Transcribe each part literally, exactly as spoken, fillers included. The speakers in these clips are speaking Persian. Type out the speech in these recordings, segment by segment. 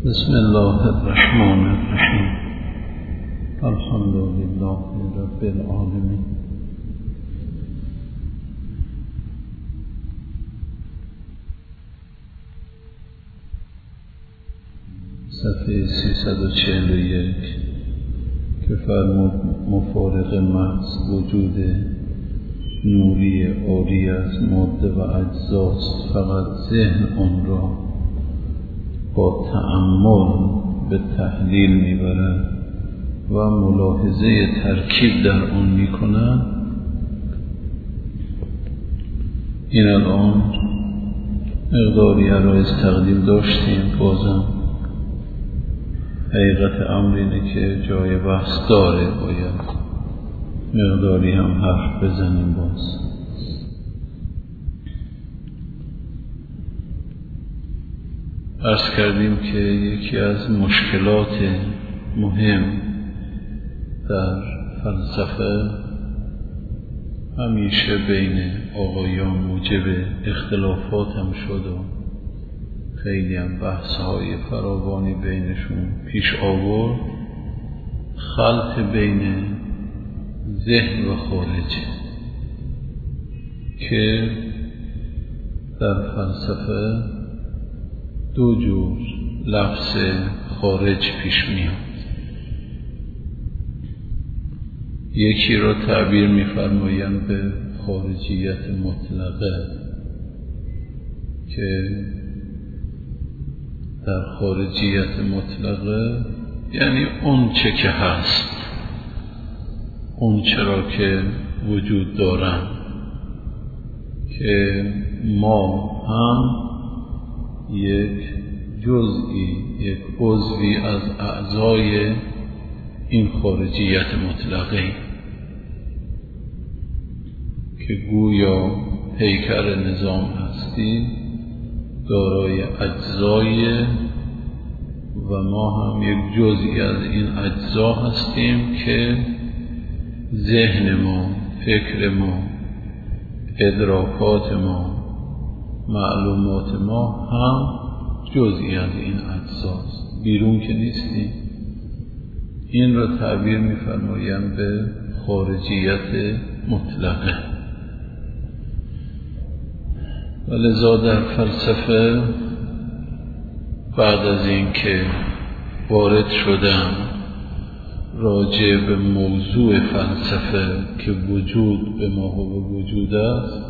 بسم الله الرحمن الرحیم. الحمد لله رب العالمین. صفحه سیصد و چهل و یک که فرمود مفارق محض وجود نوری عالی از ماده و اجزاست، فقط ذهن آن را با تأمل به تحلیل میبرد و ملاحظه ترکیب در آن میکند. این الان مقداری عرایض تقدیم داشتیم. بازم حقیقت امر اینه که جای بحث داره، باید مقداری هم حرف بزنیم. باز عرض کردیم که یکی از مشکلات مهم در فلسفه همیشه بین آقایان موجب اختلافات هم شد و خیلی هم بحث‌های فراوانی بینشون پیش آورد. خلط بین ذهن و خارجه که در فلسفه دو جور لفظ خارج پیش میاد. یکی را تعبیر می‌فرمایند به خارجیت مطلقه که در خارجیت مطلقه یعنی اون چه که هست، اون چرا که وجود دارن، که ما هم یک جزئی، یک عضوی از اعضای این خارجیت مطلقه که گویا پیکر نظام هستی دارای اجزای و ما هم یک جزئی از این اجزا هستیم که ذهن ما، فکر ما، ادراکات ما، معلومات ما هم جزئی از این اجزاست، بیرون که نیستیم. این را تعبیر می‌فرمایند به خارجیت مطلقه. و لذا در فلسفه بعد از این که وارد شدم راجع به موضوع فلسفه که وجود به ما و وجود است،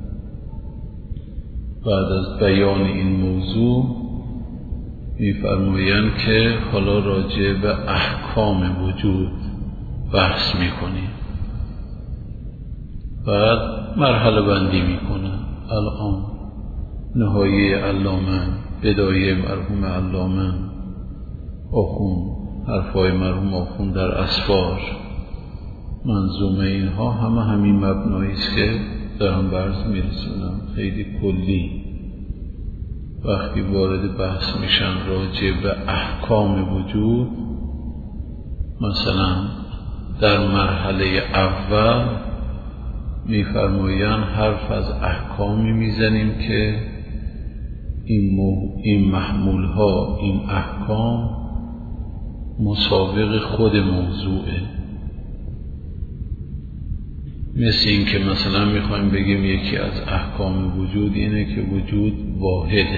بعد از بیان این موضوع می‌فرمایند که حالا راجع به احکام وجود بحث می‌کنیم. بعد مرحله بندی می‌کنن. الان نهایه علامه، بدایه مرحوم علامه آخوند، حرفای مرحوم آخوند در اسفار، منظومه، اینها همه همین مبنایی است که دارم برز میرسونم. خیلی کلی وقتی وارد بحث میشن راجع به احکام وجود، مثلا در مرحله اول میفرمایند حرف از احکامی میزنیم که این, این محمول ها، این احکام مسابق خود موضوعه. مثل این که مثلا میخوایم بگیم یکی از احکام وجود اینه که وجود واحده،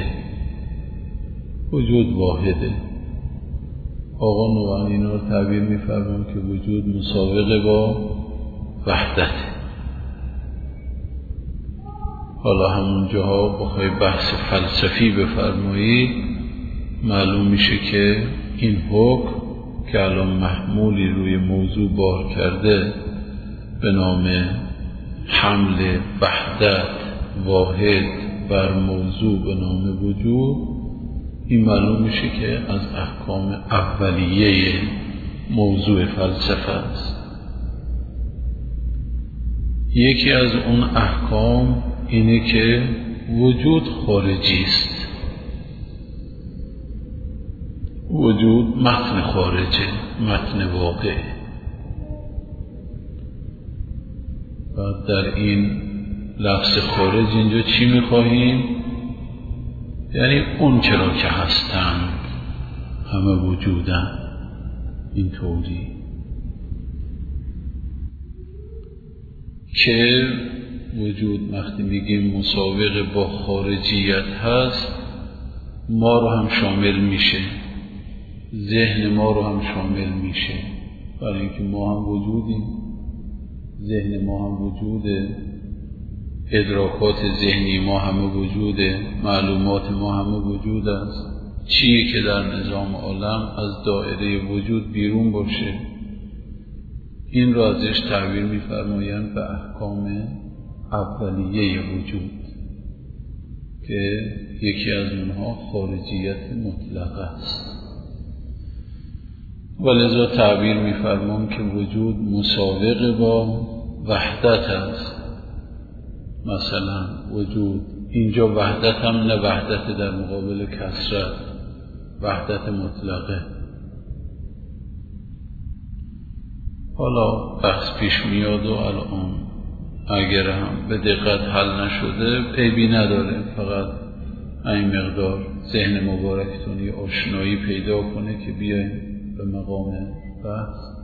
وجود واحده. آقا نوعانی اینا رو تعبیر میفرمون که وجود مسابقه با وحدته. حالا همون جاها بخوای بحث فلسفی بفرمایید معلوم میشه که این حکم که الان محمولی روی موضوع بار کرده به نام حمل وحدت واحد بر موضوع به نام وجود، این معلوم میشه که از احکام اولیه موضوع فلسفه است. یکی از اون احکام اینه که وجود خارجی است، وجود متن خارجه، متن واقعه. و در این لفظ خارج اینجا چی میخواهیم؟ یعنی اون چرا که هستند، همه وجودن اینطوری که وجود وقتی میگیم مساوق با خارجیت هست ما رو هم شامل میشه، ذهن ما رو هم شامل میشه، برای اینکه ما هم وجودیم، ذهن ما هم وجوده، ادراکات ذهنی ما همه وجوده، معلومات ما همه وجود است. چیه که در نظام عالم از دایره وجود بیرون باشه این را ازش تعبیر می‌فرمایند به احکام اولیه وجود که یکی از اونها خارجیت مطلقه است. ولذا تعبیر می‌فرمان که وجود مساوق با وحدت است. مثلا وجود اینجا وحدت هم نه وحدت در مقابل کثرت، وحدت مطلقه. حالا بحث پیش میاد و الان اگر هم به دقت حل نشده عیبی نداره، فقط این مقدار ذهن مبارکتون آشنایی پیدا کنه که بیایم به مقام بحث.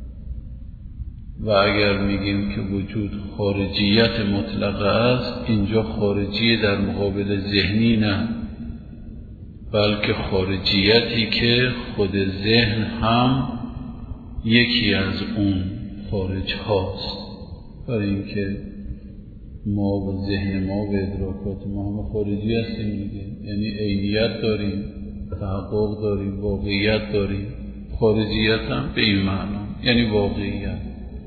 و اگر میگیم که وجود خارجیت مطلقه است، اینجا خارجی در مقابل ذهنی نه، بلکه خارجیتی که خود ذهن هم یکی از اون خارج هاست. برای اینکه ما و ذهن ما و ادراکات ما همه خارجی هستیم دیگه، یعنی عینیت داریم، تحقق داریم، واقعیت داریم. خارجیت هم به این معنا یعنی واقعیت.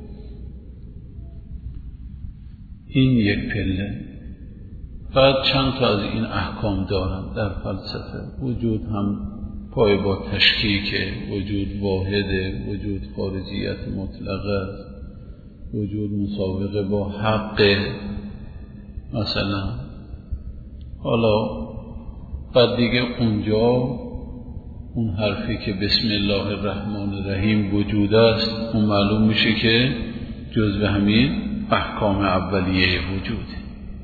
این یک پله. بعد چند تا از این احکام دارم در فلسفه. وجود هم پای با تشکیک، وجود واحده، وجود خارجیت مطلقه، وجود مساوقه با حق مثلا. حالا بعد دیگه اونجا اون حرفی که بسم الله الرحمن الرحیم وجود است، اون معلوم میشه که جزء همین احکام اولیه وجوده.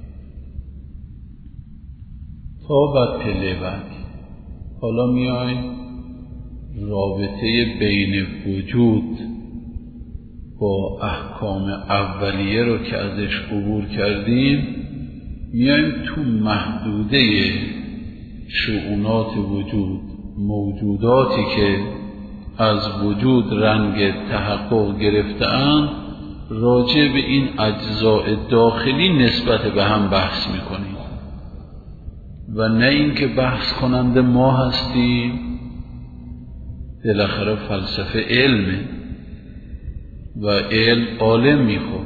تا بعد پله بعد حالا میایم رابطه بین وجود با احکام اولیه رو که ازش عبور کردیم میایم تو محدوده شؤونات وجود، موجوداتی که از وجود رنگ تحقق گرفته‌اند، راجع به این اجزاء داخلی نسبت به هم بحث میکنیم و نه اینکه بحث کننده ما هستیم. بالاخره فلسفه علمه و علم عالم میخواد.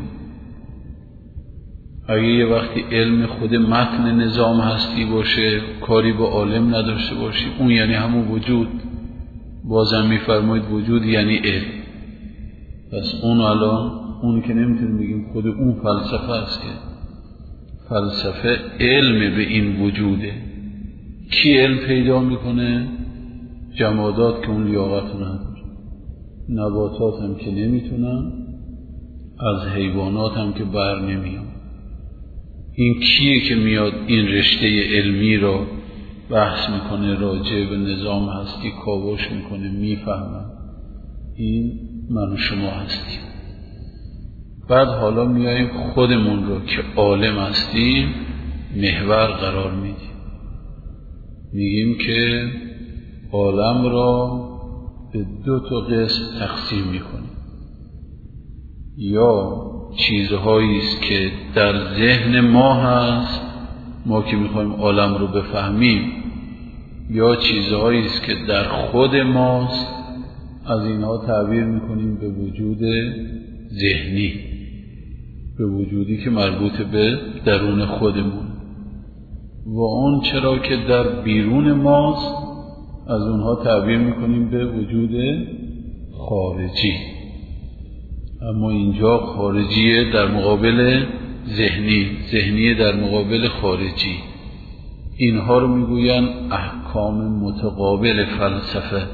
اگه یه وقتی علم خود متن نظام هستی باشه، کاری با عالم نداشته باشی، اون یعنی همون وجود. بازم میفرمایید وجود یعنی علم. پس اون الان اون که نمیتونیم بگیم خود اون فلسفه است، که فلسفه علم به این وجوده. کی علم پیدا میکنه؟ جمادات که اون لیاقت نداره، نباتات هم که نمیتونن، از حیوانات هم که بر نمیان. این کیه که میاد این رشته علمی رو بحث میکنه، راجع به نظام هستی کاوش میکنه، میفهمه؟ این من و شما هستیم. بعد حالا میاییم خودمون رو که عالم هستیم محور قرار میدیم، میگیم که عالم را به دو تا قسم تقسیم میکنیم. یا چیزهایی است که در ذهن ما هست، ما که میخوایم عالم رو بفهمیم، یا چیزهایی است که در خود ماست، از اینها تعبیر میکنیم به وجود ذهنی، به وجودی که مربوط به درون خودمون. و اون چرا که در بیرون ماست، از اونها تعبیر میکنیم به وجود خارجی. اما اینجا خارجی در مقابل ذهنی، ذهنی در مقابل خارجی. اینها رو میگوین احکام متقابل فلسفه.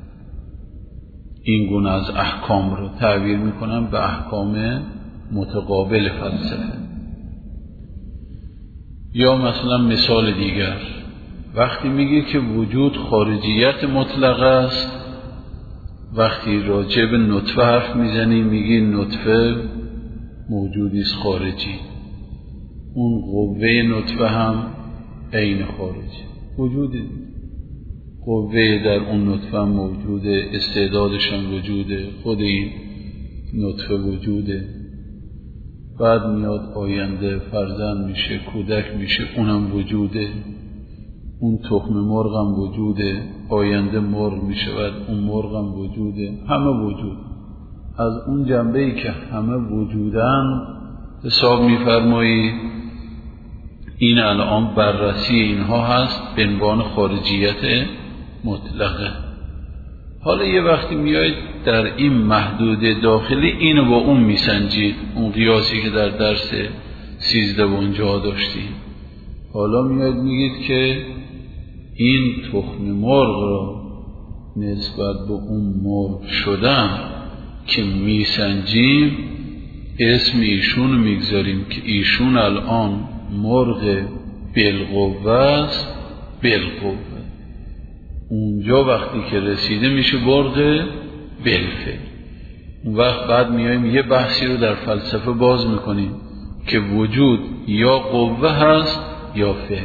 این گونه از احکام رو تعبیر میکنم به احکام متقابل فلسفه. یا مثلا مثال دیگر، وقتی میگه که وجود خارجیت مطلق است، وقتی راجع به نطفه حرف میزنی میگی نطفه موجودی است خارجی، اون قوه نطفه هم عین خارجی وجوده، قوه در اون نطفه هم موجوده، استعدادش هم وجوده، خود این نطفه وجوده. بعد میاد آینده فرزند میشه، کودک میشه، اونم وجوده. اون تخم مرغ هم وجوده، آینده مرغ میشه، بعد اون مرغ هم وجوده، همه وجود. از اون جنبه‌ای که همه وجودن حساب میفرمایی این الان بررسی اینها هست به عنوان خارجیت مطلقه. حالا یه وقتی میایید در این محدوده داخلی اینو با اون میسنجید، اون قیاسی که در درس سیزده و اونجا داشتیم. حالا میاد میگید که این تخم مرغ را نسبت به اون مرغ شدن که میسنجیم اسم ایشون میگذاریم که ایشون الان مرغ بالقوه است. بالقوه اونجا وقتی که رسیده میشه مرغ بالفعل. اون وقت بعد میایم یه بحثی رو در فلسفه باز میکنیم که وجود یا قوه هست یا فعل.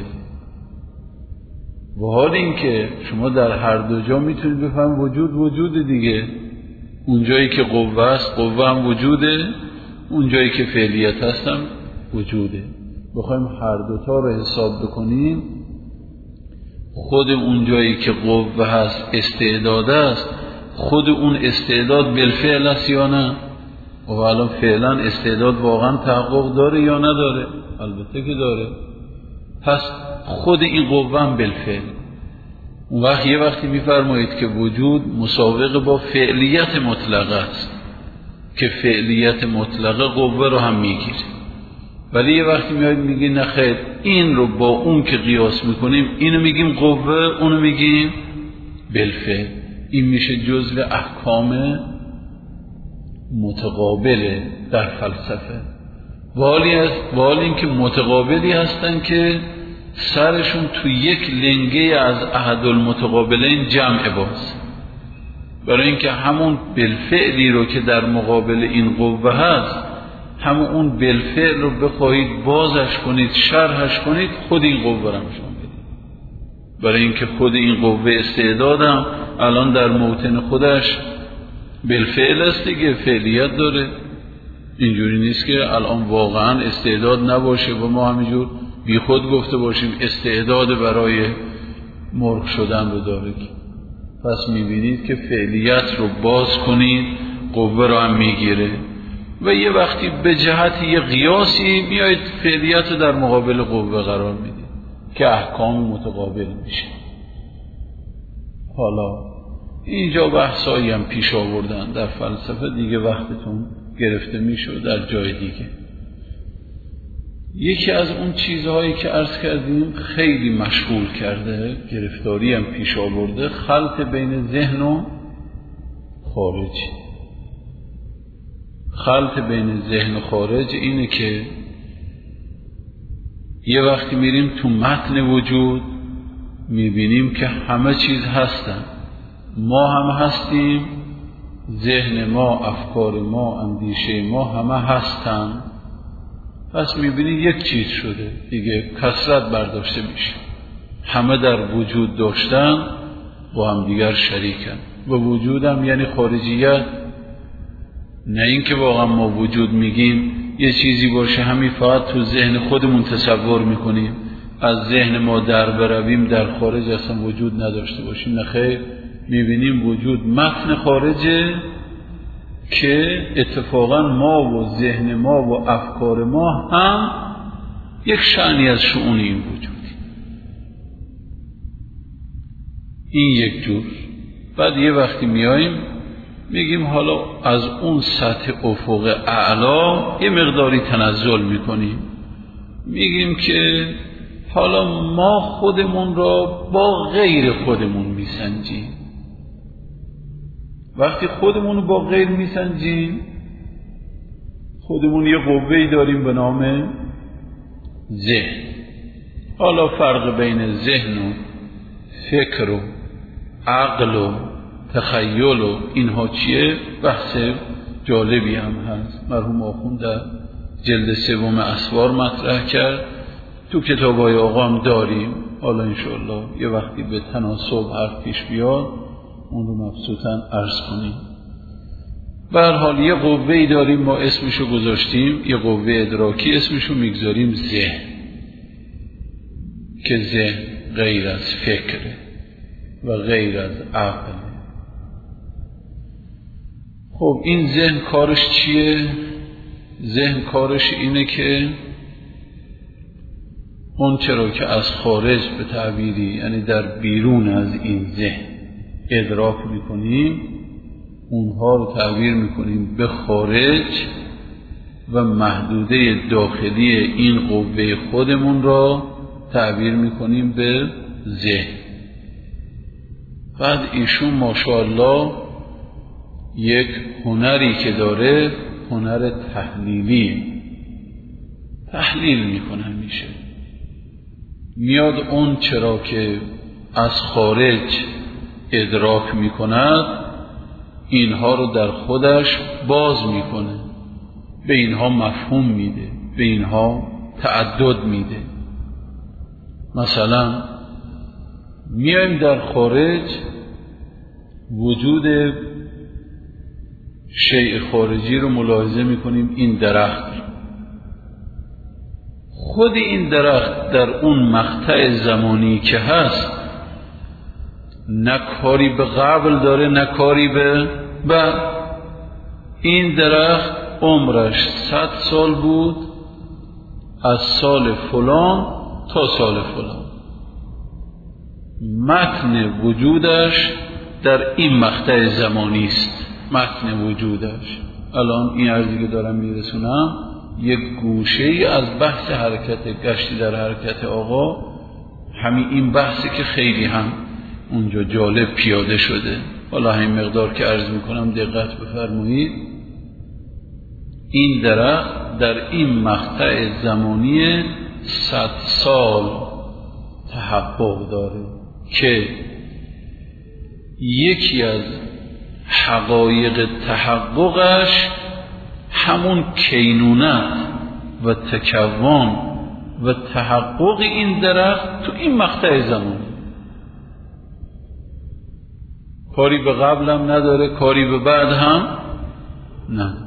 و حال این که شما در هر دو جا میتونید بفهم وجود وجود دیگه، اونجایی که قوه است قوه هم وجوده، اونجایی که فعلیت هست هم وجوده. بخوایم هر دوتا رو حساب بکنیم، خود اونجایی که قوه هست استعداد است، خود اون استعداد بالفعل است یا نه؟ و الان فعلا استعداد واقعا تحقق داره یا نداره؟ البته که داره. پس خود این قوه هم بالفعل. اون وقت یه وقتی میفرمایید که وجود مساوق با فعلیت مطلقه است که فعلیت مطلقه قوه رو هم میگیره. ولی یه وقتی میاید میگی نه خیر، این رو با اون که قیاس میکنیم اینو میگیم قوه، اونو میگیم بالفعل. این میشه جزء احکام متقابله در فلسفه. والی است والی این که متقابلی هستن که سرشون تو یک لنگه از احد المتقابلین جمع باز، برای اینکه همون بالفعلی رو که در مقابل این قوه هست، همون اون بالفعل رو بخواهید بازش کنید، شرحش کنید، خود این قوه رو نشون بدید. برای اینکه خود این قوه استعدادم الان در موطن خودش بالفعل است دیگه، فعلیت داره. اینجوری نیست که الان واقعا استعداد نباشه و ما همینجور بی خود گفته باشیم استعداد برای مرغ شدن رو داره. پس میبینید که فعلیت رو باز کنید قوه رو هم میگیره. و یه وقتی به جهت یه قیاسی میایید فعلیت رو در مقابل قوه قرار میدید که احکام متقابل میشه. حالا اینجا بحثایی هم پیش آوردن در فلسفه دیگه، وقتتون گرفته میشه در جای دیگه. یکی از اون چیزهایی که عرض کردیم خیلی مشغول کرده، گرفتاری هم پیش آورده، خلط بین ذهن و خارج. خلط بین ذهن و خارج اینه که یه وقتی میریم تو متن وجود میبینیم که همه چیز هستن، ما هم هستیم، ذهن ما، افکار ما، اندیشه ما همه هستن. پس میبینی یک چیز شده دیگه، کثرت برداشته میشه، همه در وجود داشتن با هم دیگر شریکن. و وجودم یعنی خارجیت، نه اینکه واقعا ما وجود میگیم یه چیزی باشه همین فقط تو ذهن خودمون تصور میکنیم، از ذهن ما در برویم در خارج اصلا وجود نداشته باشیم. نه خیر، میبینیم وجود متن خارجه که اتفاقا ما و ذهن ما و افکار ما هم یک شأنی از شؤون این وجودی. این یک جور. بعد یه وقتی میاییم میگیم حالا از اون سطح افق اعلا یه مقداری تنزل میکنیم، میگیم که حالا ما خودمون را با غیر خودمون میسنجیم. وقتی خودمون رو با غیر میسنجیم، خودمون یه قوه‌ای داریم به نام ذهن. حالا فرق بین ذهن و فکر و عقل و تخیل و اینها چیه؟ بحث جالبی هم هست. مرحوم آخوند در جلد سوم اسوار مطرح کرد، تو کتابای آقا هم داریم. حالا انشاءالله یه وقتی به تناسب حرف پیش بیاد اون رو مبسوطاً عرض کنیم. به هر حال یه قوه‌ای داریم، ما اسمشو گذاشتیم، یه قوه ادراکی اسمشو میگذاریم ذهن، که ذهن غیر از فکره و غیر از عقل. خب این ذهن کارش چیه؟ ذهن کارش اینه که اون چرا که از خارج به تعبیری، یعنی در بیرون از این ذهن ادراک میکنیم، اونها رو تعبیر میکنیم به خارج و محدوده داخلی این قوه خودمون را تعبیر میکنیم به ذهن. بعد ایشون ماشاءالله یک هنری که داره، هنر تحلیلی، تحلیل میکنه همیشه. میاد اون چرا که از خارج ادراک میکند اینها رو در خودش باز میکنه، به اینها مفهوم میده، به اینها تعدد میده. مثلا میایم در خارج وجود شیء خارجی رو ملاحظه میکنیم، این درخت، خود این درخت در اون مقطع زمانی که هست نه کاری به قبل داره نه کاری به بعد. این درخت عمرش صد سال بود، از سال فلان تا سال فلان. متن وجودش در این مقطع زمانی است. متن وجودش الان این عرضی که دارم میرسونم یک گوشه ای از بحث حرکت گشتی در حرکت آقا، همین این بحثی که خیلی هم اونجا جالب پیاده شده. حالا همین مقدار که عرض میکنم دقت بفرمایید. این درخت در این مقطع زمانی صد سال تحقق داره که یکی از حقایق تحققش همون کینونت و تکون و تحقق این درخت تو این مقطع زمانی. کاری به قبل هم نداره، کاری به بعد هم نداره.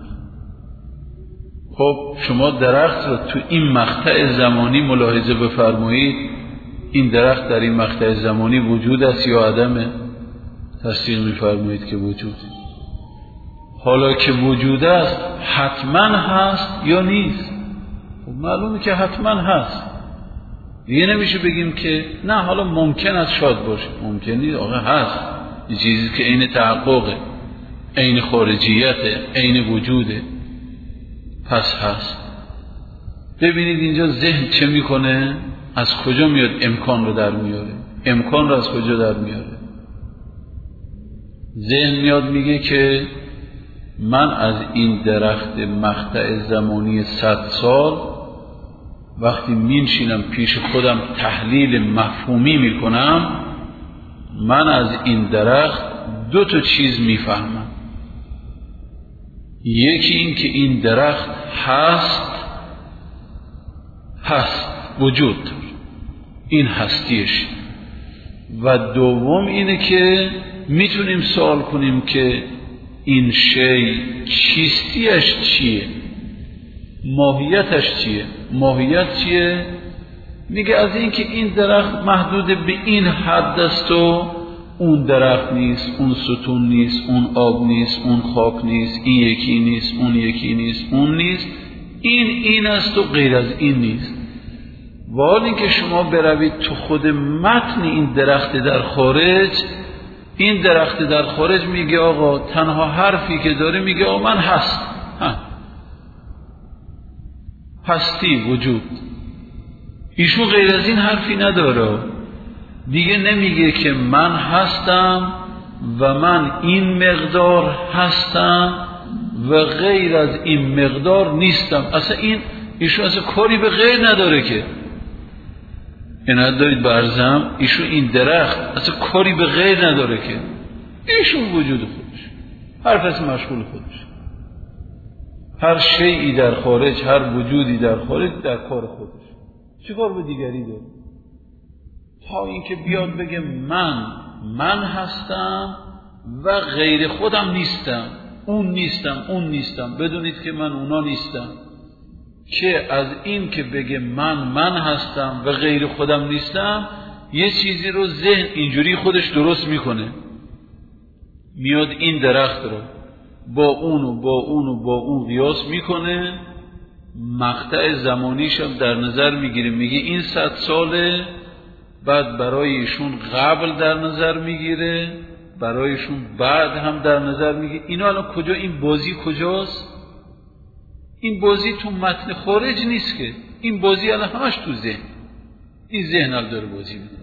خب شما درخت رو تو این مقطع زمانی ملاحظه بفرمایید، این درخت در این مقطع زمانی وجود است یا عدمه؟ تصدیق میفرمایید که وجود. حالا که وجود است حتما هست یا نیست؟ خب معلومه که حتما هست. دیگه نمیشه بگیم که نه حالا ممکن است شاد باشه. ممکن نیست، آقا هست. یه چیزی که عین تحققه، عین خارجیته، عین وجوده، پس هست. ببینید اینجا ذهن چه میکنه؟ از کجا میاد امکان رو در میاره؟ امکان رو از کجا در میاره؟ ذهن میاد میگه که من از این درخت مقطع زمانی صد سال وقتی مینشینم پیش خودم تحلیل مفهومی میکنم، من از این درخت دو تا چیز میفهمم. یکی این که این درخت هست، هست وجود داره، این هستیش. و دوم اینه که میتونیم سوال کنیم که این شی چیستیش چیه، ماهیتش چیه. ماهیت چیه؟ میگه از این که این درخت محدود به این حد است و اون درخت نیست، اون ستون نیست، اون آب نیست، اون خاک نیست، این یکی نیست، اون یکی نیست، اون نیست، این این است و غیر از این نیست. ولی اینکه شما بروید تو خود متن این درخت در خارج، این درخت در خارج میگه آقا تنها حرفی که داره میگه آقا من هست، ها. هستی وجود. ایشون غیر از این حرفی نداره. دیگه نمیگه که من هستم و من این مقدار هستم و غیر از این مقدار نیستم. اصلا این ایشون اصلا کاری به غیر نداره که عنایت دارید برزم، ایشون این درخت اصلا کاری به غیر نداره که، ایشون وجود خودش، هر کسی مشغول خودش، هر شیئی در خارج، هر وجودی در خارج در کار خودش، چه کار به دیگری داره؟ تا اینکه بیاد بگه من من هستم و غیر خودم نیستم، اون نیستم اون نیستم، بدونید که من اونا نیستم. که از این که بگه من من هستم و غیر خودم نیستم، یه چیزی رو ذهن اینجوری خودش درست میکنه، میاد این درخت رو با اون و با اون و با اون قیاس میکنه، مقطع زمانیش هم در نظر میگیره، میگه این صد ساله، بعد برایشون قبل در نظر میگیره، برایشون بعد هم در نظر میگیره. اینا الان کجا، این بازی کجاست؟ این بازی تو متن خارج نیست که، این بازی الان همش تو ذهن، این ذهن الان داره بازی میکنه.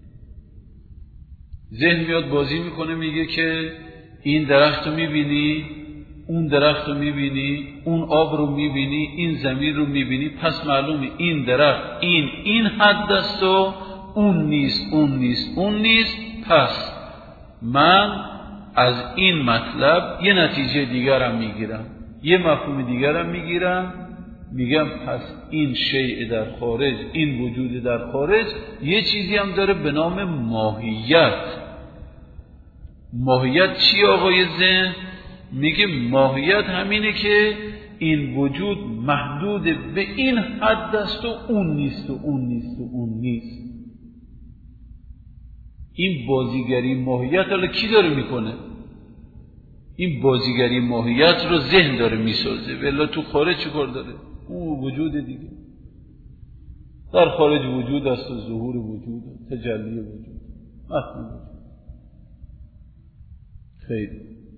ذهن میاد بازی میکنه، میگه که این درخت رو میبینی، اون درخت رو میبینی، اون آب رو میبینی، این زمین رو میبینی، پس معلومه این درخت این این حد است و اون نیست اون نیست اون نیست. پس من از این مطلب یه نتیجه دیگرم میگیرم، یه مفهوم دیگرم میگیرم، میگم پس این شیء در خارج، این وجود در خارج یه چیزی هم داره به نام ماهیت. ماهیت چی آقای ذهن؟ میگه ماهیت همینه که این وجود محدود به این حد است و اون نیست و اون نیست و اون نیست. این بازیگری ماهیت حالا کی داره میکنه؟ این بازیگری ماهیت رو ذهن داره میسازه، ولی تو خارج چه کار داره؟ اون وجود دیگه، در خارج وجود است و ظهور وجود و تجلی وجود، متن وجود. خیلی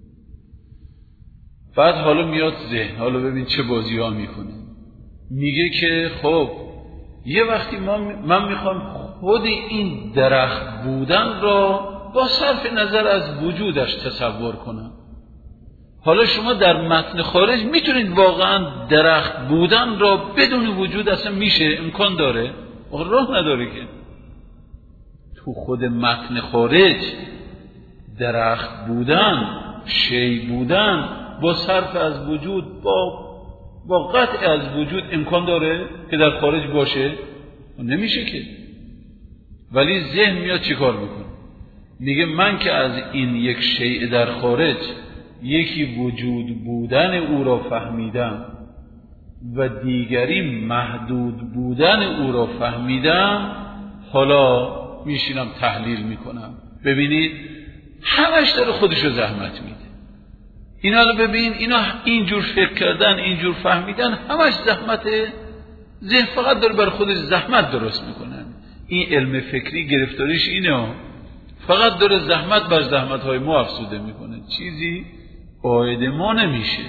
بعد حالا میاد ذهن، حالا ببین چه بازی ها میکنه. میگه که خب یه وقتی ما من میخوام خود این درخت بودن را با صرف نظر از وجودش تصور کنم. حالا شما در متن خارج میتونید واقعا درخت بودن را بدون وجود اصلا میشه؟ امکان داره؟ راه نداره که. تو خود متن خارج درخت بودن، شی بودن با صرف از وجود، با با قطع از وجود امکان داره که در خارج باشه؟ نمیشه که. ولی ذهن میاد چی کار میکنه؟ میگه من که از این یک شیء در خارج یکی وجود بودن او را فهمیدم و دیگری محدود بودن او را فهمیدم، حالا میشینم تحلیل میکنم. ببینید همش داره خودشو زحمت میده. اینا رو ببین، اینا اینجور فکر کردن، اینجور فهمیدن، همش زحمته. ذهن فقط داره برای خودش زحمت درست میکنن. این علم فکری گرفتاریش اینه، فقط داره زحمت بر زحمت‌های ما افزوده میکنه، چیزی عاید ما نمیشه.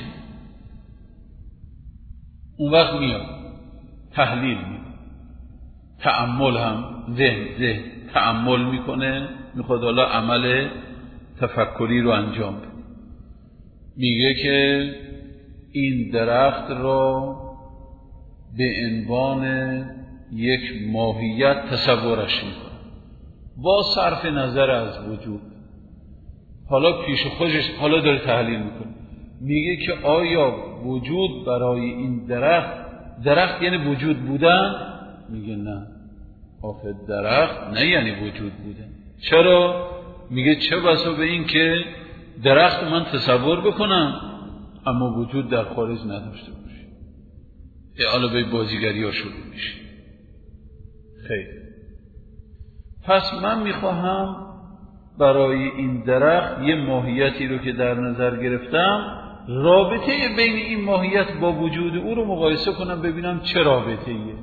اون وقت میاد تحلیل میکنه، تأمل هم ذهن ذهن تأمل میکنه، میخواد حالا عمل تفکری رو انجام بده. میگه که این درخت را به عنوان یک ماهیت تصورش میکنه با صرف نظر از وجود. حالا پیش خودش حالا داره تحلیل میکنه، میگه که آیا وجود برای این درخت، درخت یعنی وجود بودن؟ میگه نه، آخه درخت نه یعنی وجود بودن. چرا؟ میگه چه بسا به این که درخت من تصور بکنم اما وجود در خارج نداشته باشه. ای حالا به بازیگری ها شروع میشه. خیلی پس من میخواهم برای این درخت یه ماهیتی رو که در نظر گرفتم، رابطه بین این ماهیت با وجود او رو مقایسه کنم، ببینم چه رابطه ایه.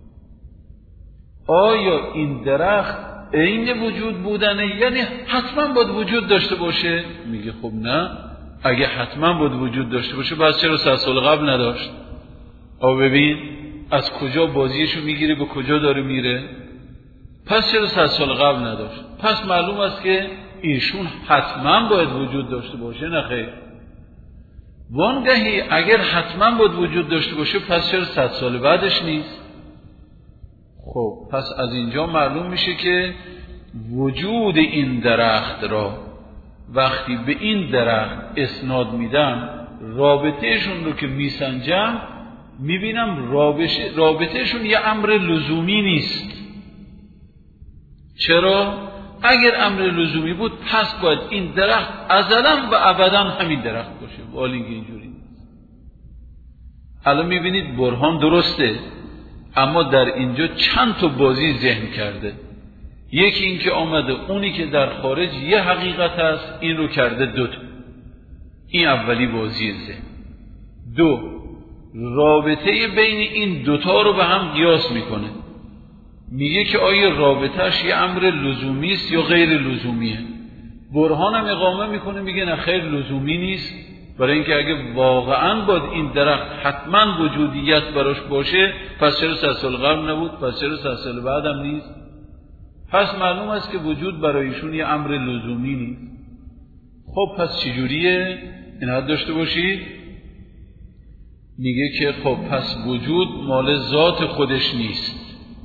آیا این درخت عین وجود بودنه؟ یعنی حتما باید وجود داشته باشه؟ میگه خب نه، اگه حتما باید وجود داشته باشه پس چرا صد سال قبل نداشت؟ آ ببین از کجا بازیشو میگیره به کجا داره میره. پس چرا صد سال قبل نداشت؟ پس معلوم است که ایشون حتما باید وجود داشته باشه. نه خیر. وانگهی اگر حتما باید وجود داشته باشه پس چرا صد سال بعدش نیست؟ خب پس از اینجا معلوم میشه که وجود این درخت را وقتی به این درخت اسناد میدم، رابطهشون رو که میسنجم میبینم رابطهشون یه امر لزومی نیست. چرا؟ اگر امر لزومی بود پس باید این درخت ازلا و ابدا همین درخت باشه، ولی اینکه اینجوری نیست. الان میبینید برهان درسته، اما در اینجا چند تا بازی ذهن کرده. یکی این که آمده اونی که در خارج یه حقیقت هست این رو کرده دوتا. این اولی بازی ذهن. دو، رابطه بین این دوتا رو به هم قیاس میکنه، میگه که آیا رابطهش یه امر لزومی است یا غیر لزومیه. برهان هم اقامه میکنه میگه نه خیر لزومی نیست، برای اینکه اگه واقعا باید این درخت حتما وجودیت براش باشه پس چرا صد سال قبل نبود، پس چرا صد سال بعد هم نیست. پس معلوم است که وجود برایشون یه امر لزومی نیست. خب پس چجوریه؟ اینها داشته باشید. میگه که خب پس وجود مال ذات خودش نیست.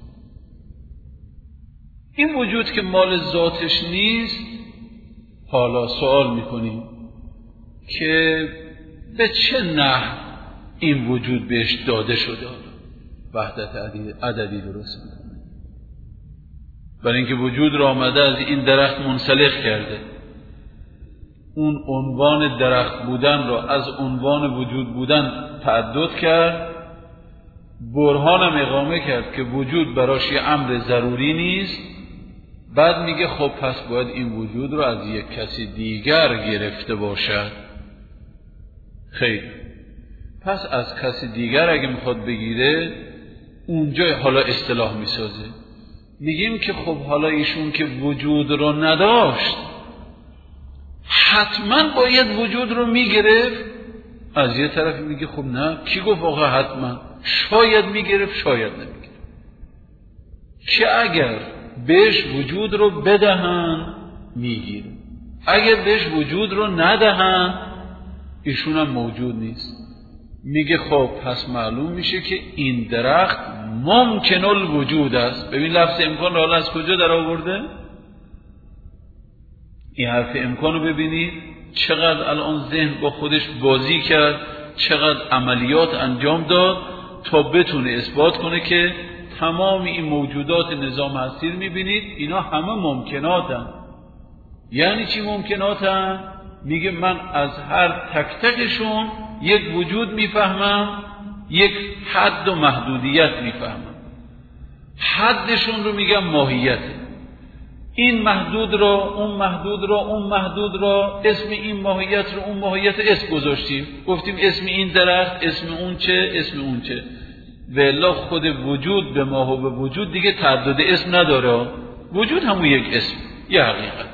این وجود که مال ذاتش نیست، حالا سوال میکنیم که به چه نحو این وجود بهش داده شده؟ وحدت عددی درست میکنه. برای اینکه وجود را آمده از این درخت منسلخ کرده، اون عنوان درخت بودن را از عنوان وجود بودن تعدد کرد. برهانم اقامه کرد که وجود براش یه امر ضروری نیست. بعد میگه خب پس باید این وجود رو از یک کسی دیگر گرفته باشد. خیر، پس از کسی دیگر اگه میخواد بگیره اونجا حالا اصطلاح میسازه. میگیم که خب حالا ایشون که وجود رو نداشت حتما باید وجود رو میگرفت. از یه طرف میگه خب نه، کی گفت آقا حتما؟ شاید میگرفت شاید نمیگرفت. که اگر بهش وجود رو بدهن میگیره، اگر بهش وجود رو ندهن ایشون هم موجود نیست. میگه خب پس معلوم میشه که این درخت ممکن الوجود است. ببین لفظ امکان را از کجا در آورده؟ این حرف امکان رو ببینید چقدر الان ذهن با خودش بازی کرد، چقدر عملیات انجام داد تا بتونه اثبات کنه که تمام این موجودات نظام هستی رو میبینید اینا همه ممکناتن. یعنی چی ممکناتن؟ میگه من از هر تک تکشون یک وجود میفهمم، یک حد و محدودیت میفهمم. حدشون رو میگم ماهیته. این محدود را اون محدود را اون محدود را اسم این ماهیت رو اون ماهیت اسم گذاشتیم، گفتیم اسم این درخت، اسم اون چه، اسم اون چه. والله خود وجود به ما و به وجود دیگه تعدد اسم نداره. وجود همون یک اسم، یه حقیقت.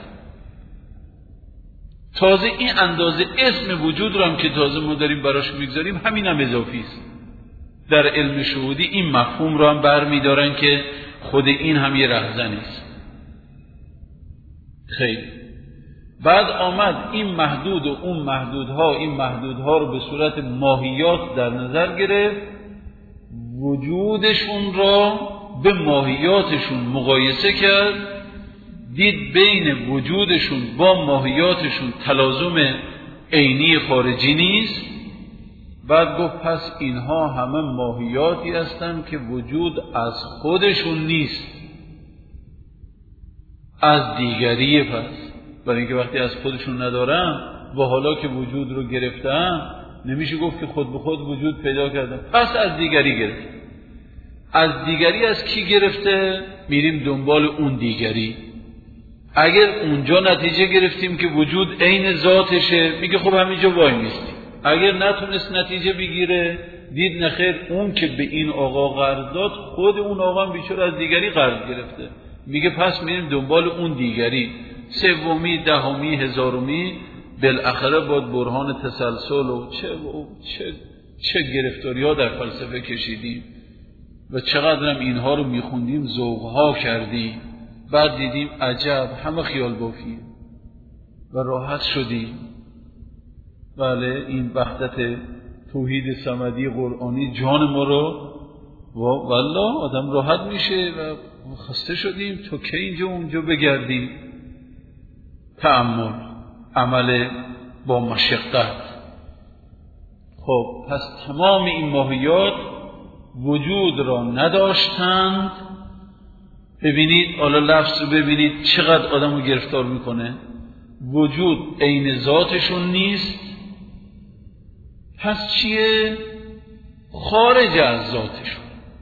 تازه این اندازه اسم وجود رو هم که تازه ما داریم براش میگذاریم همین هم اضافی است. در علم شهودی این مفهوم رو هم برمی دارن که خود این هم یه رهزنی است. خیلی بعد آمد این محدود و اون محدودها این محدودها رو به صورت ماهیات در نظر گرفت، وجودشون را به ماهیاتشون مقایسه کرد، دید بین وجودشون با ماهیاتشون تلازم عینی خارجی نیست. بعد گفت پس اینها همه ماهیاتی هستند که وجود از خودشون نیست، از دیگریه. پس برای اینکه وقتی از خودشون ندارن و حالا که وجود رو گرفتن نمیشه گفت که خود به خود وجود پیدا کردن، پس از دیگری گرفت. از دیگری از کی گرفته؟ میریم دنبال اون دیگری. اگر اونجا نتیجه گرفتیم که وجود عین ذاتشه، میگه خب همینجا وای میستیم. اگر نتونست نتیجه بگیره، دید نخیر اون که به این آقا قرض داد خود اون آقا هم بیچاره از دیگری قرض گرفته، میگه پس میریم دنبال اون دیگری. سومی، دهمی، هزارمی، بالاخره باید برهان تسلسل و چه و چه چه گرفتاری ها در فلسفه کشیدیم و چقدر هم اینها رو میخوندیم ذوقها کردیم. بعد دیدیم عجب همه خیال بافیه و راحت شدیم. بله این وحدت توحید صمدی قرآنی جان ما رو والله آدم راحت میشه و خسته شدیم تو که اینجا اونجا بگردیم. تأمل، عمل با مشقت. خب پس تمام این ماهیات وجود را نداشتند. ببینید حالا لفظ رو ببینید چقدر آدم رو گرفتار میکنه. وجود عین ذاتشون نیست، پس چیه؟ خارج از ذاتشون.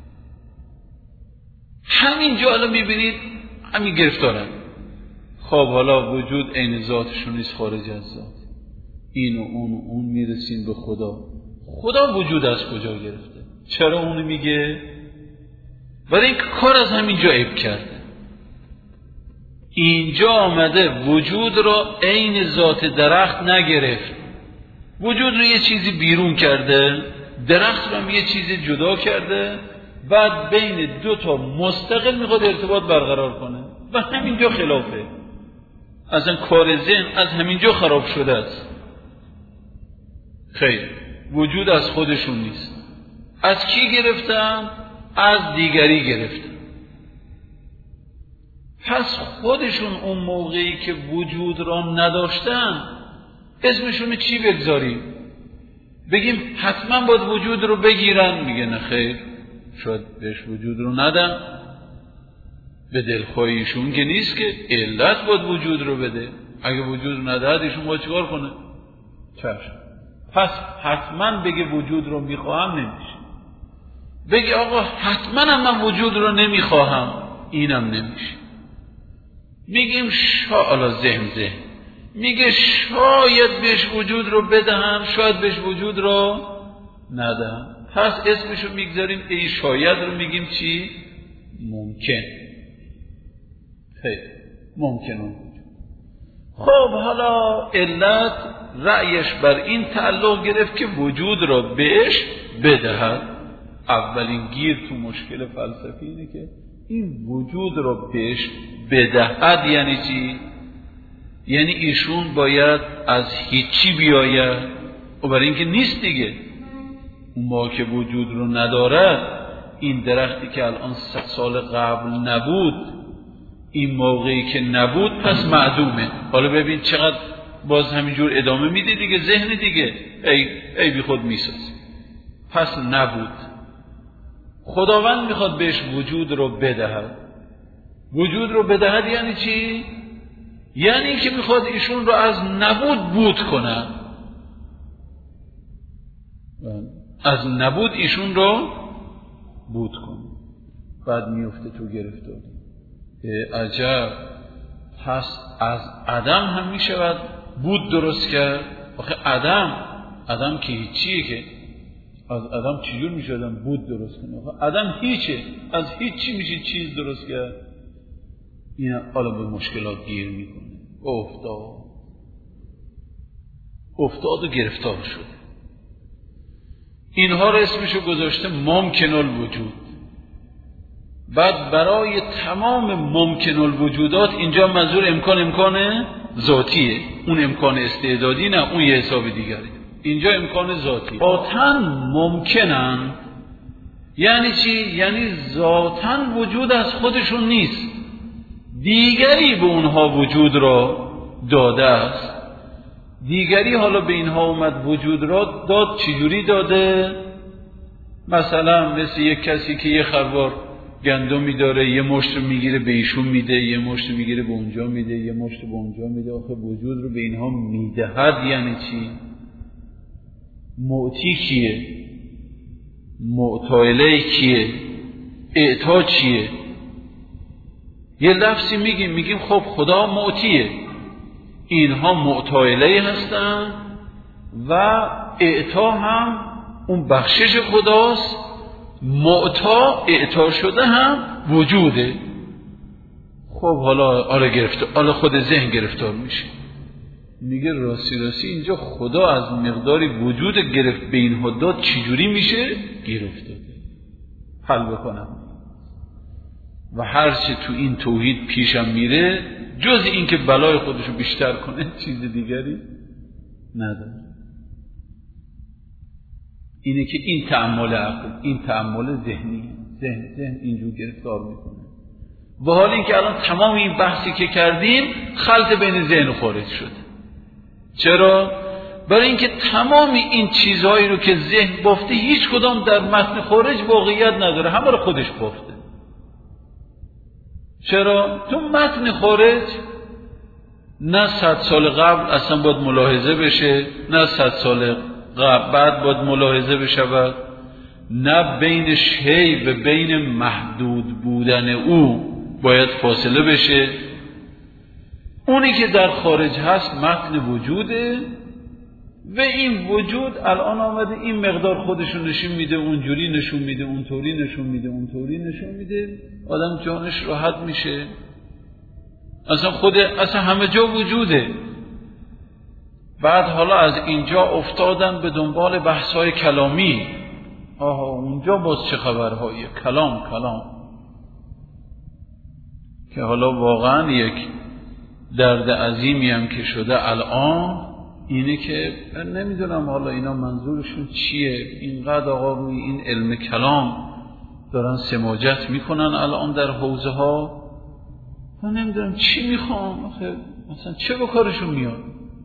همینجا الان میبینید همین گرفتارن. خب حالا وجود عین ذاتشون نیست، خارج از ذات. این و اون و اون میرسین به خدا. خدا وجود از کجا گرفته؟ چرا اونو میگه؟ برای اینکه کار از همینجا عیب کرده. اینجا آمده وجود را عین ذات درخت نگرفت، وجود رو یه چیزی بیرون کرده، درخت رو هم یه چیزی جدا کرده، بعد بین دو تا مستقل میخواد ارتباط برقرار کنه و همینجا خلافه. اصلا کار ذهن از همینجا خراب شده است. خیر، وجود از خودشون نیست. از کی گرفتن؟ از دیگری گرفتن. پس خودشون اون موقعی که وجود را نداشتن اسمشون چی بگذاریم؟ بگیم حتما باید وجود رو بگیرن؟ میگه نه خیر، شاید بهش وجود رو ندن. به دلخواهیشون که نیست که علت باید وجود رو بده. اگه وجود رو ندهد ایشون باید چیکار کنه؟ چشم. پس حتما بگه وجود رو میخواهم نمیشه. بگی آقا حتما هم من وجود رو نمیخواهم، اینم نمیشه. میگیم شاءالله ذهن ذهن میگه شاید بهش وجود رو بدهم، شاید بهش وجود رو ندهم. پس اسمشو میگذاریم ای شاید رو میگیم چی؟ ممکن. خیلی ممکن وجود. خب حالا علت رأیش بر این تعلق گرفت که وجود را بهش بدهد. اولین گیر تو مشکل فلسفی اینه که این وجود را بهش بدهد یعنی چی؟ یعنی ایشون باید از هیچی بیاید و برای اینکه نیست دیگه. اون موقع که وجود رو نداره، این درختی که الان صد سال قبل نبود، این موقعی که نبود پس معدومه. حالا ببین چقدر باز همینجور ادامه میده دیگه، ذهن دیگه ای, ای بی خود میساز. پس نبود. خداوند میخواد بهش وجود رو بدهد. وجود رو بدهد یعنی چی؟ یعنی که میخواد ایشون رو از نبود بود کنه. از نبود ایشون رو بود کنه. بعد میفته تو گرفتاری. عجب، پس از عدم هم میشود بود درست کرد؟ آخه عدم عدم که هیچیه، که از عدم چجور میشه آدم بود درست کنه؟ آخه عدم هیچه، از هیچی میشه چیز درست کرد. این حالا به مشکلات گیر میکنه. افتاد افتاد و گرفتار شده. اینها رو اسمشو گذاشته ممکن الوجود. بعد برای تمام ممکن الوجودات اینجا منظور امکان امکان ذاتیه، اون امکان استعدادی نه، اون یه حساب دیگره. اینجا امکان ذاتی. ذاتاً ممکنن یعنی چی؟ یعنی ذاتاً وجود از خودشون نیست، دیگری به اونها وجود را داده است. دیگری حالا به اینها اومد وجود را داد. چجوری داده؟ مثلا مثل یک کسی که یه خروار گندمی داره، یه مشت میگیره به ایشون میده، یه مشت میگیره به اونجا میده، یه مشت به اونجا میده. آخه وجود رو به اینها میدهد یعنی چی؟ معطی کیه؟ معطی کیه؟ اعطا چیه؟ یه لفظی میگیم میگیم خب خدا معطیه، اینها معطی هستن و اعطا هم اون بخشش خداست. معطا اعطا شده هم وجوده. خب حالا آره گرفته، حالا خود ذهن گرفتار میشه، میگه راستی راستی اینجا خدا از مقداری وجود گرفت به اینها داد، چجوری میشه؟ گرفته. حل بکنم و هرچی تو این توحید پیشم میره جز این که بلای خودشو بیشتر کنه چیز دیگری نداره. اینه که این تأمل عقل، این تأمل ذهنی. ذهن ذهن اینجور گرفتار میکنه. و حال اینکه الان تمام این بحثی که کردیم خلط بین ذهن و خارج شده. چرا؟ برای اینکه تمام این چیزهایی رو که ذهن بافته هیچ کدام در متن خارج واقعیت نداره، همه رو خودش بافته. چرا؟ تو متن خارج نه صد سال قبل اصلا باید ملاحظه بشه، نه صد سال قبل بعد باید ملاحظه بشود، نه بین شی و بین محدود بودن او باید فاصله بشه. اونی که در خارج هست متن وجوده و این وجود الان آمده این مقدار خودشون نشون میده، اونجوری نشون میده، اونطوری نشون میده، اونطوری نشون میده، آدم جانش راحت میشه. اصلا خود اصلا همه جا وجوده. بعد حالا از اینجا افتادن به دنبال بحث‌های کلامی. آها اونجا باز چه خبرهایی؟ کلام کلام که حالا واقعا یک درد عظیمی هم که شده الان اینه که من نمیدونم حالا اینا منظورشون چیه، اینقدر آقا روی این علم کلام دارن سماجت میکنن الان در حوزه ها. من نمیدونم چی میخوام، آخه مثلا چه به کارشون میاد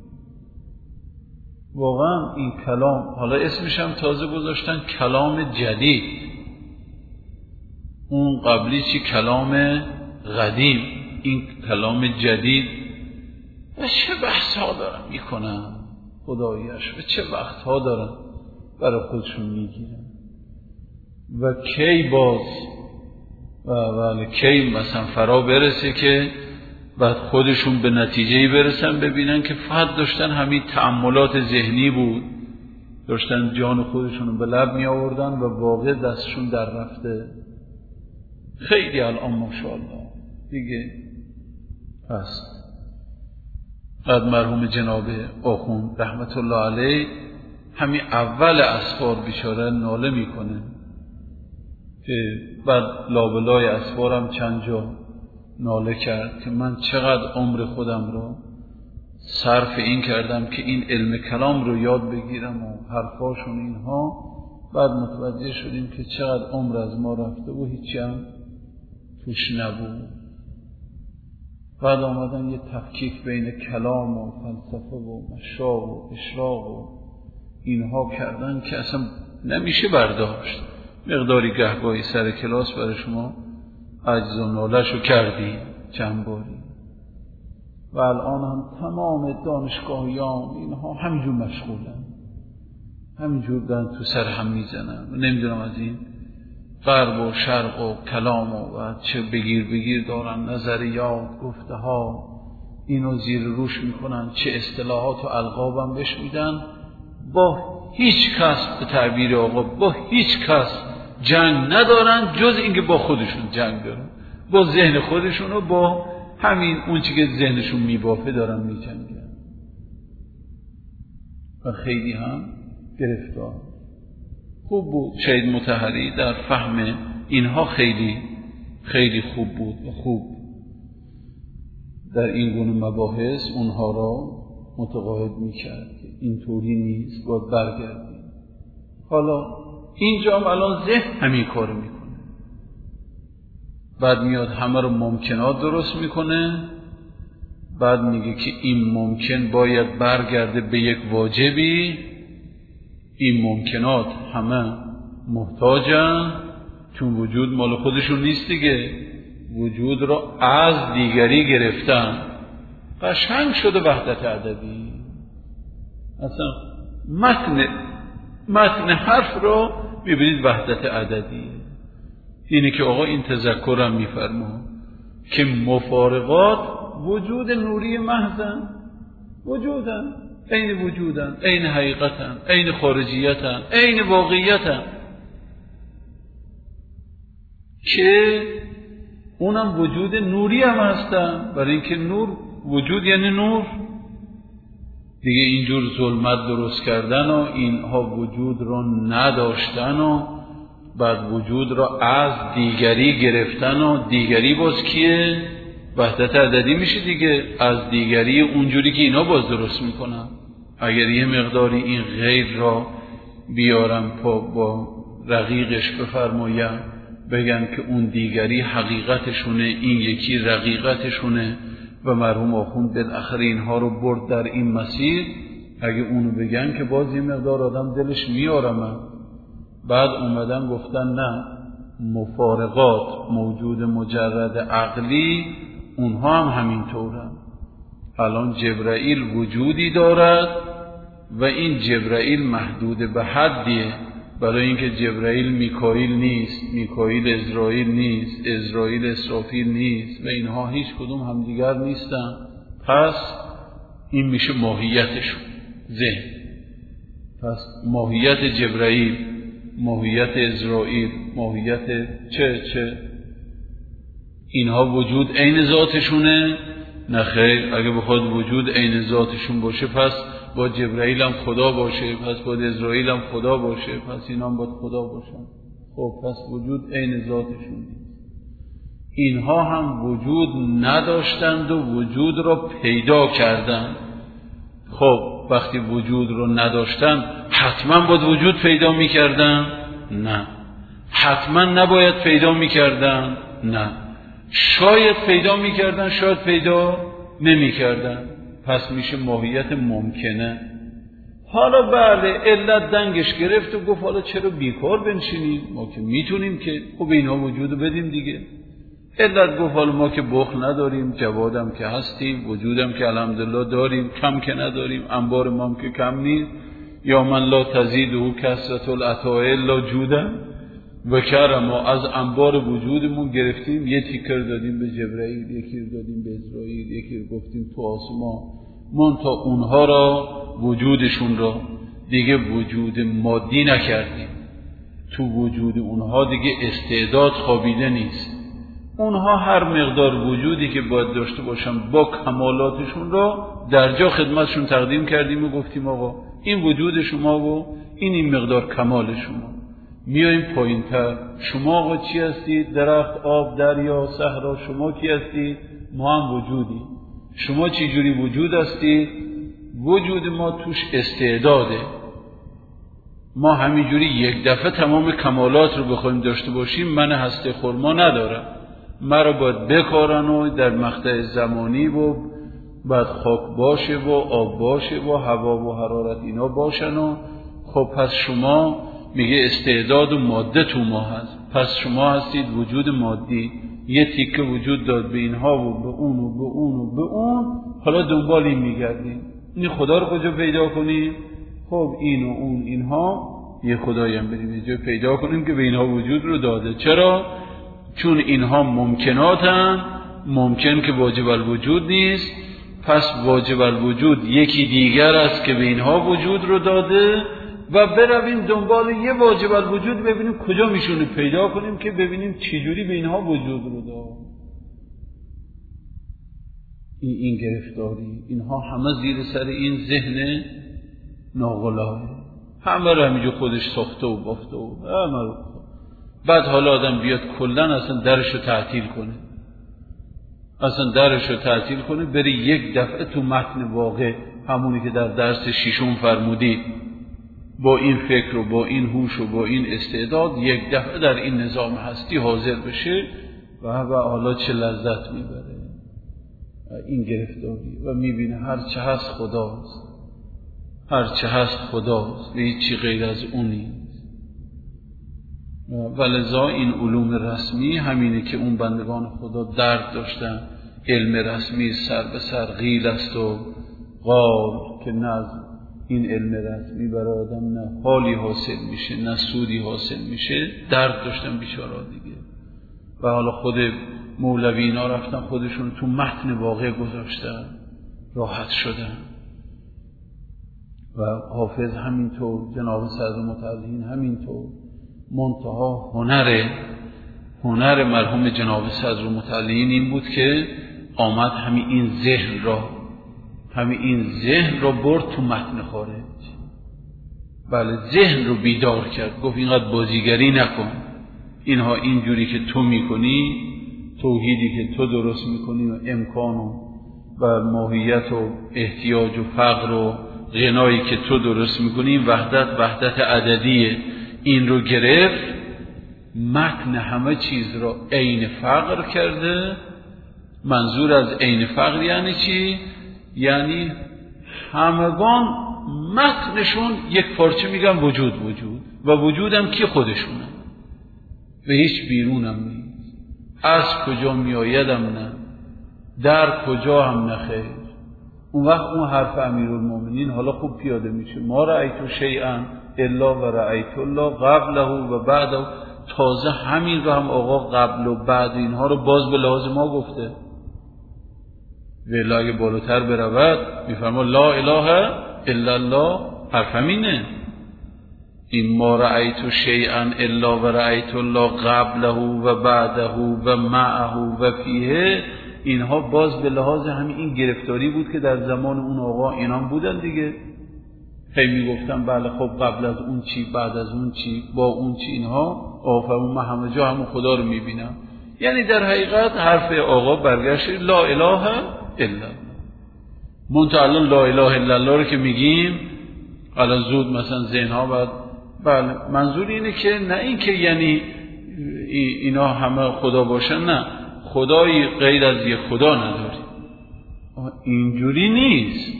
واقعا این کلام. حالا اسمش هم تازه گذاشتن کلام جدید، اون قبلی چی کلام قدیم، این کلام جدید. و چه بحث ها دارن میکنن خداییش، و چه وقت ها دارن برای خودشون میگیرن و کی باز و ولی کی مثلا فرا برسه که بعد خودشون به نتیجهی برسن ببینن که فقط داشتن همین تأملات ذهنی بود، داشتن جان خودشون به لب می آوردن و واقع دستشون در رفته. خیلی الان ماشاءالله دیگه هست. بعد مرحوم جناب آخوند رحمت الله علیه همین اول اسفار بیچاره ناله میکنه که بعد لابلای اسفارم چند جا ناله کرد که من چقدر عمر خودم رو صرف این کردم که این علم کلام رو یاد بگیرم و حرفاشون اینها، بعد متوجه شدیم که چقدر عمر از ما رفته و هیچی هم توش نبود. بعد آمدن یه تفکیک بین کلام و فلسفه و مشاق و اشراق و اینها کردن که اصلا نمیشه برداشت. مقداری گهگاهی سر کلاس برای شما عجز و ناله‌شو کردیم چند باری و الان هم تمام دانشگاهیان اینها همینجور مشغولن، همینجور دارن تو سر هم میزنن و نمیدونم از این غرب و شرق و کلام و, و چه بگیر بگیر دارن، نظریات گفته ها اینو زیر روش میکنن، چه اصطلاحات و القابم بهش میدن. با هیچ کس به تعبیر آقا با هیچ کس جنگ ندارن جز اینکه با خودشون جنگ دارن، با ذهن خودشون و با همین اون چی که ذهنشون میبافه دارن میجنگن و خیلی هم گرفتار. خوب بود شهید مطهری در فهم اینها، خیلی خیلی خوب بود و خوب در این گونه مباحث اونها را متقاعد میکرد که اینطوری نیست، باید برگردیم. حالا اینجا هم الان ذهن همین کار میکنه، بعد میاد همه رو ممکنات درست میکنه، بعد میگه که این ممکن باید برگرده به یک واجبی، این ممکنات همه محتاجن چون وجود مال خودشون نیست دیگه، وجود را از دیگری گرفتن. قشنگ شده وحدت ادبی. اصلا متن متن حرف رو میبینید وحدت ادبی. اینه که آقا این تذکرم میفرما که مفارقات وجود نوری محضن، وجودن، عین وجودن، عین حقیقتن، عین خارجیتن، عین واقعیتن، که اونم وجود نوری هم هستن. برای اینکه نور وجود یعنی نور دیگه. اینجور ظلمت درست کردن و اینها وجود رو نداشتن و بعد وجود را از دیگری گرفتن و دیگری باز کیه؟ وحدت عددی میشه دیگه. از دیگری اونجوری که اینا باز درست میکنن. اگر یه مقداری این غیر را بیارم پا با رقیقش بفرمایم بگن که اون دیگری حقیقتشونه، این یکی رقیقتشونه و مرحوم آخوند بالاخره اینها رو برد در این مسیر. اگه اونو بگن که باز یه مقدار آدم دلش میارمه. بعد اومدن گفتن نه، مفارقات موجود مجرد عقلی اونها هم همینطورن. الان جبرائیل وجودی دارد و این جبرائیل محدود به حدیه، برای اینکه جبرائیل میکائیل نیست، میکائیل عزرائیل نیست، عزرائیل اسرافیل نیست و اینها هیچ کدوم همدیگر نیستن. پس این میشه ماهیتشون، ذهن. پس ماهیت جبرائیل، ماهیت عزرائیل، ماهیت چه چه اینها وجود عین ذاتشونه؟ نه خیر. اگه بخواد وجود عین ذاتشون باشه پس با جبرائیل هم خدا باشه، پس با عزرائیل هم خدا باشه، پس اینا هم باید خدا باشن. خب پس وجود عین ذاتشون نیست. اینها هم وجود نداشتند و وجود را پیدا کردند. خب وقتی وجود رو نداشتن حتما باید وجود پیدا میکردن؟ نه. حتما نباید پیدا میکردن؟ نه. شاید پیدا میکردن، شاید پیدا نمیکردن. پس میشه ماهیت ممکنه. حالا بله علت دنگش گرفت و گفت حالا چرا بیکار بنشینیم، ما که میتونیم که خب اینها وجود بدیم دیگه. علت گفت حالا ما که بخل نداریم، جوادم که هستیم، وجودم که الحمدلله داریم، کم که نداریم، انبار ما هم که کم نیست. یا من لا تزیده کثرة العطاء الا جودا و کرم، ما از انبار وجودمون گرفتیم، یه تیکر دادیم به جبرائیل، یکی رو دادیم به عزرائیل، یکی رو گفتیم تو آسمان. من تا اونها را وجودشون را دیگه وجود مادی نکردیم. تو وجود اونها دیگه استعداد خوابیده نیست. اونها هر مقدار وجودی که باید داشته باشن با کمالاتشون را در جا خدمتشون تقدیم کردیم و گفتیم آقا این وجود شما و این این مقدار کمال شما. میاییم پایین تر، شما آقا چی هستید؟ درخت، آب، دریا، صحرا. شما کی هستید؟ ما هم وجودی. شما چی جوری وجود هستید؟ وجود ما توش استعداده. ما همینجوری یک دفعه تمام کمالات رو بخوایم داشته باشیم من هسته خرما ندارم. مرا باید بکارن و در مقطع زمانی و باید خاک باشه و آب باشه و هوا و حرارت اینا باشن و خب پس شما میگه استعداد و ماده تو ما هست. پس شما هستید وجود مادی، یه تیکه وجود داد به اینها و به اون و به اون و به اون. حالا دنبال این میگردیم این خدا رو کجا پیدا کنیم؟ خب این و اون اینها یه خدایی هم بریم یه جای پیدا کنیم که به اینها وجود رو داده. چرا؟ چون اینها ممکناتن، ممکن که واجب الوجود نیست. پس واجب الوجود یکی دیگر است که به اینها وجود رو داده و برویم دنبال یه واجب الوجود ببینیم کجا میشونه پیدا کنیم که ببینیم چجوری به اینها وجود رو داد. این این گرفتاری، اینها همه زیر سر این ذهن ناغلاه، همه رو همینجا خودش ساخته و بافته و همه رو. بعد حالا آدم بیاد کلن اصلا درش رو تعطیل کنه، اصلا درش رو تعطیل کنه، بری یک دفعه تو متن واقع، همونی که در درس ششم فرمودی، با این فکر و با این هوش و با این استعداد یک دفعه در این نظام هستی حاضر بشه و و حالا چه لذت میبره. این گرفتاری و میبینه هر چه هست خداست، هر چه هست خداست و هیچی غیر از اونی. ولذا این علوم رسمی همینه که اون بندگان خدا درد داشتن. علم رسمی سر به سر قیل است و قال که نظم این علم رسمی برای آدم نه حالی حاصل میشه نه سودی حاصل میشه. درد داشتن بیچارا دیگه. و حالا خود مولوی اینا رفتن خودشون تو متن واقع گذاشتن، راحت شدن. و حافظ همینطور، جناب صدر متعلین همینطور. منتها هنر هنر مرحوم جناب صدر متعلین این بود که آمد همین این ذهن را همین این ذهن را برد تو متن خارج. بله ذهن رو بیدار کرد، گفت اینقدر بازیگری نکن. اینها اینجوری که تو میکنی، توحیدی که تو درست میکنی و امکان و, و ماهیت و احتیاج و فقر و غنایی که تو درست میکنی، وحدت وحدت عددیه. این رو گرفت متن همه چیز را عین فقر کرده. منظور از عین فقر یعنی چی؟ یعنی همگان متنشون یک پارچه میگن وجود وجود و وجودم کی؟ خودشونه و هیچ بیرونم نیست. از کجا میآیدم نه، در کجا هم نخیر. اون وقت اون حرف امیرالمومنین حالا خوب پیاده میشه، ما رأیت شیئا الا و رأیت الله قبله و بعده. تازه همین رو هم آقا قبل و بعد اینها رو باز به لحاظ ما گفته. ولی اگه بالاتر برود میفرما لا اله الا الله، حرف همینه. این ما رأیت شیئا الا و رأیت الله قبله و بعده و معه و فیه، اینها باز به لحاظ همین این گرفتاری بود که در زمان اون آقا اینام بودن دیگه. هی میگفتن بله خب قبل از اون چی، بعد از اون چی، با اون چی، اینها آفرمون من همه جا همون خدا رو میبینم. یعنی در حقیقت حرف آقا برگشت لا اله الا الله. منتها الان لا اله الا الله رو که میگیم الان زود مثلا ذهنها بعد بله منظور اینه که نه این که یعنی اینا همه خدا باشن، نه، خدایی غیر از یک خدا نداری، اینجوری نیست.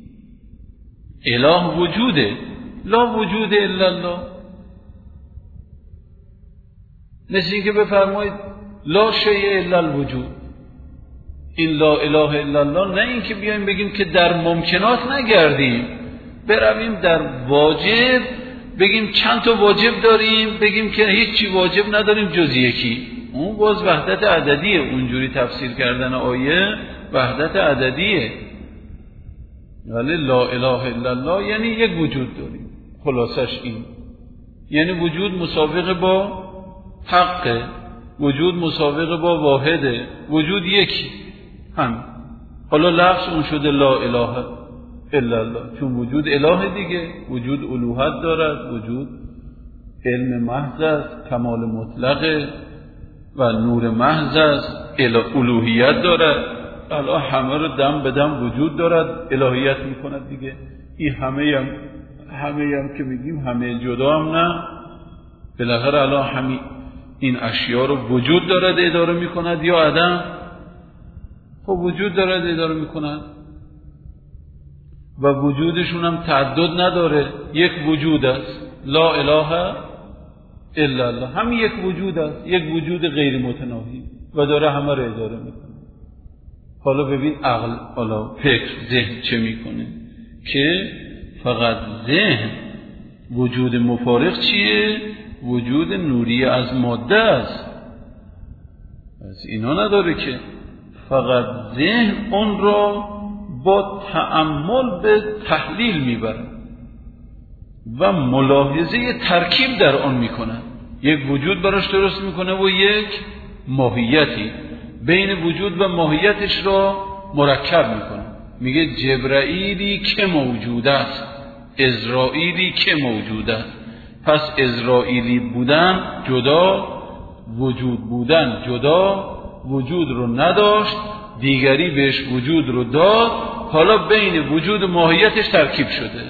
اله وجوده، لا وجود الا الله. مثل این که بفرمایید لا شیء الا الوجود. این لا اله الا الله نه این که بیایم بگیم که در ممکنات نگردیم، برویم در واجب بگیم چند تا واجب داریم، بگیم که هیچی واجب نداریم جز یکی. اون باز وحدت عددیه. اونجوری تفسیر کردن آیه وحدت عددیه. ولی لا اله الا الله یعنی یک وجود داریم. خلاصش این یعنی وجود مسابقه با حقه، وجود مسابقه با واحده، وجود یکی هم. حالا لفظ اون شده لا اله الا الله، چون وجود اله دیگه، وجود الوهیت دارد، وجود علم محض است، کمال مطلقه و نور محض است، الوهیت دارد. الان همه رو دم به دم وجود دارد، الهیت میکند دیگه. این همه هم همه هم که میگیم همه جدا هم نه، بالاخره الان همین این اشیاء رو وجود دارد اداره میکند یا عدم؟ خب وجود دارد اداره میکند و وجودشون هم تعدد نداره، یک وجود است. لا اله الا الله همین یک وجود است، یک وجود غیر متناهی و داره همه رو اداره میکنه. حالا ببین عقل، حالا فکر، ذهن چه میکنه که فقط ذهن وجود مفارق چیه؟ وجود نوری از ماده است. از اینا نداره که فقط ذهن اون را با تأمل به تحلیل میبره و ملاحظه ترکیب در آن میکنه. یک وجود براش درست میکنه و یک ماهیتی بین وجود و ماهیتش را مرکب میکنه. میگه جبرائیلی که موجود است، عزرائیلی که موجود است. پس عزرائیلی بودن جدا، وجود بودن جدا، وجود رو نداشت، دیگری بهش وجود رو داد، حالا بین وجود و ماهیتش ترکیب شده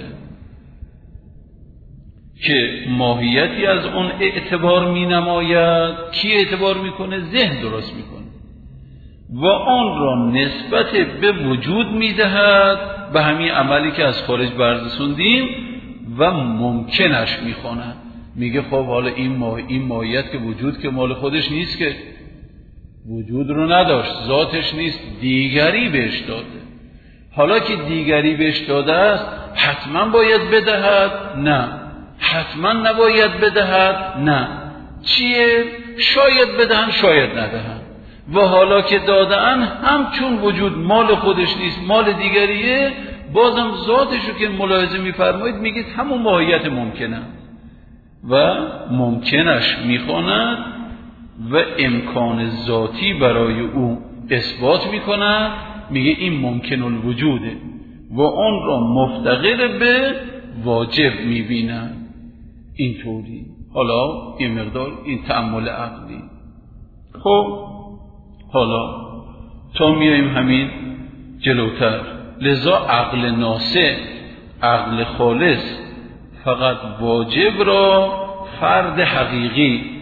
که ماهیتی از اون اعتبار می نماید. کی اعتبار میکنه؟ ذهن درست میکنه و آن را نسبت به وجود میدهد، به همین عملی که از خارج بررسوندیم، و ممکنش میخواند. میگه خب حالا این ماه این ماهیت که وجود که مال خودش نیست، که وجود رو نداشت، ذاتش نیست، دیگری بهش داده. حالا که دیگری بهش داده است حتما باید بدهد؟ نه. حتما نباید بدهد؟ نه. چیه؟ شاید بدهن، شاید ندهن. و حالا که دادن هم چون وجود مال خودش نیست، مال دیگریه، بازم ذاتش رو که ملاحظه میفرمایید میگید همون ماهیت ممکنه و ممکنش میخواند و امکان ذاتی برای او اثبات میکند. میگه این ممکن الوجوده و آن را مفتقر به واجب میبینند. اینطوری حالا این مقدار این تأمل عقلی. خب حالا تا میاییم همین جلوتر، لذا عقل ناصح، عقل خالص، فقط واجب را فرد حقیقی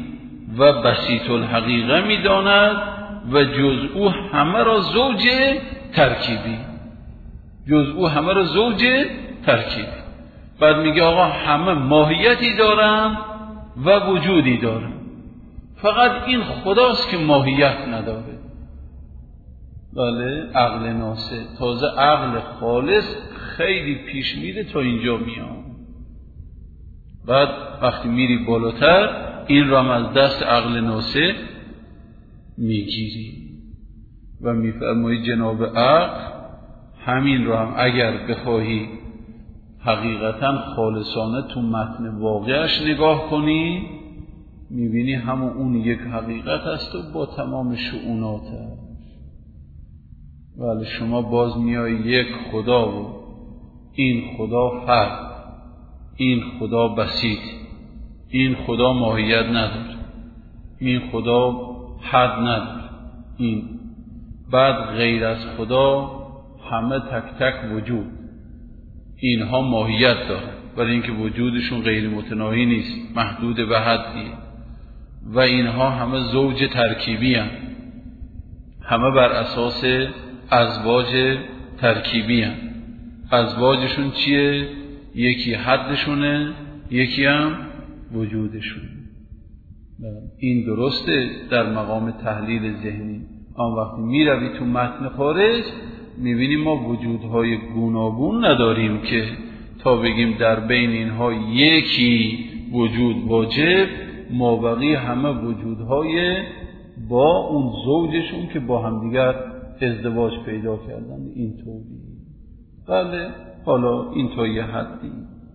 و بسیط الحقیقه میداند و جز او همه را زوج ترکیبی، جز او همه را زوج ترکیبی. بعد میگه آقا همه ماهیتی دارن و وجودی دارن، فقط این خداست که ماهیت نداره. بله، عقل ناسه، تازه عقل خالص خیلی پیش میره تا اینجا میاد. بعد وقتی میری بالاتر این را از دست عقل ناسه میگیری و میفرمایی جناب عقل همین را هم اگر بخواهی حقیقتا خالصانه تو متن واقعش نگاه کنی میبینی همون اون یک حقیقت است و با تمام شؤوناتش. ولی شما باز میای یک خدا و این خدا فرد، این خدا بسیط، این خدا ماهیت نداره، این خدا حد نداره، این بعد غیر از خدا همه تک تک وجود، اینها ماهیت داره ولی اینکه وجودشون غیر متناهی نیست، محدود به حدیه و اینها همه زوج ترکیبی هم. همه بر اساس ازواج ترکیبی هم. ازواجشون چیه؟ یکی حدشونه، یکی هم وجودشونه. این درسته در مقام تحلیل ذهنی. آن وقتی می روی تو متن خارج می بینیم ما وجودهای گوناگون نداریم که تا بگیم در بین اینها یکی وجود واجب، مابقی همه وجودهای با اون زوجشون که با همدیگر ازدواج پیدا کردن. این طوری. بله، حالا این تا یه حدی.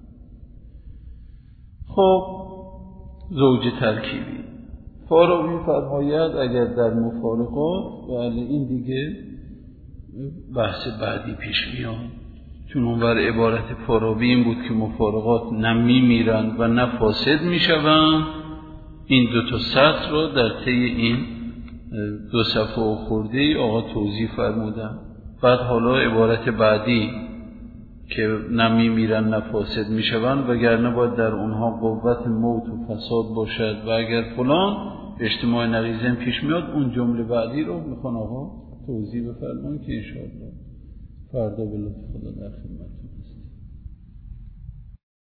خب زوج ترکیبی فارابی فرماید اگر در مفارقات، بله این دیگه بحث بعدی پیش میاد، چون اونور عبارت فارابی این بود که مفارقات نه میمیرند و نه فاسد میشوند. این دو تا سطر رو در طی این دو صفحه و خورده آقا توضیح فرمودن. بعد حالا عبارت بعدی که نه میمیرن نه فاسد میشوند وگرنه باید در اونها قوت موت و فساد باشد و اگر فلان اجتماع نقیضین پیش میاد، اون جمله بعدی رو میخوان آقا توضیح بفرمایید که انشاءالله فردا به لطف خدا در خدمتتون.